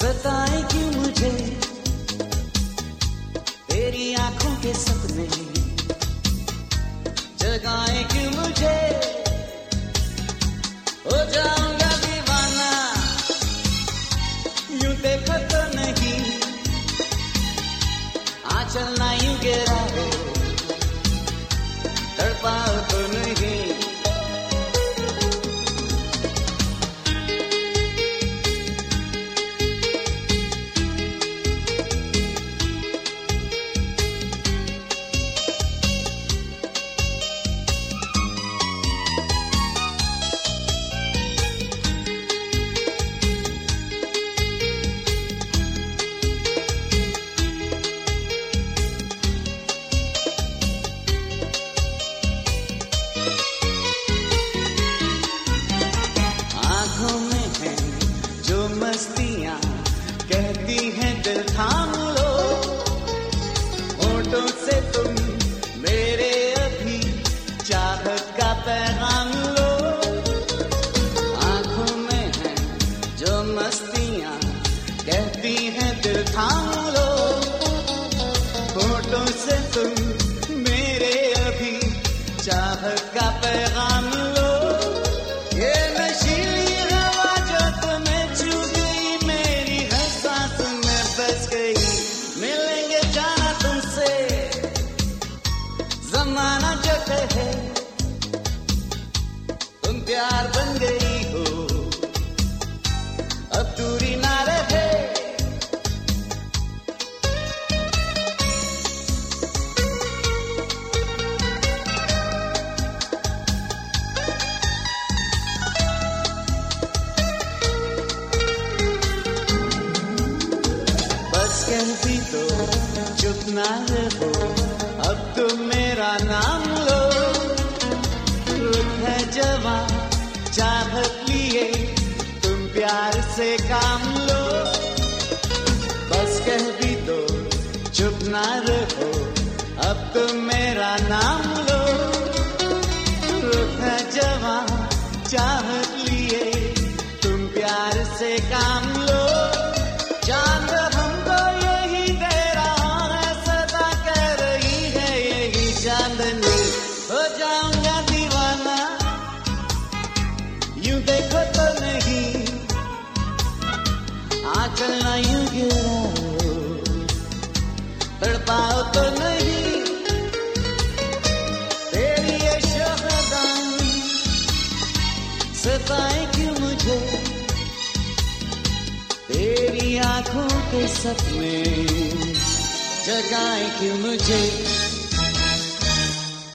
सताए क्यों मुझे तेरी आंखों के सपने, जगाए क्यों मुझे, हो जाऊंगा दीवाना यूं देखो तो नहीं, आंचल ना यूं गिरा हो, तड़पाओ तो नहीं। मस्तियां कहती हैं दिल थाम लो, होठों से तुम मेरे अभी चाहत का पैगाम लो। आंखों में है जो मस्तियां कहती हैं दिल थाम लो, होठों से तुम मेरे अभी चाहत का पैगाम लो। ये नशीली हवा जो तुम्हें छू गई, मेरी हर सांस में बस गई, मिलेंगे जाना तुमसे जमाना जो कहे, तुम प्यार बन गई हो अब दूरी ना रहे। कहती तो चुप ना रहो, अब तुम मेरा नाम लो, रुत है जवां चाहत लिए, तुम प्यार से काम लो। बस कहती तो चुप ना रहो, अब तुम मेरा नाम लो, रुत है जवां चाहत लिए, तुम प्यार से काम लो। चांद हमको यही दे रहा है, सदा कह रही है यही चांदनी, हो जाऊंगा दीवाना यूं देखो तो नहीं, आंचल ना यूं गिरा हो, तड़पाओ तो नहीं। तेरी ये शोहदानी सताए क्यों मुझे, तेरी आंखों के सपने जगाए क्यों मुझे।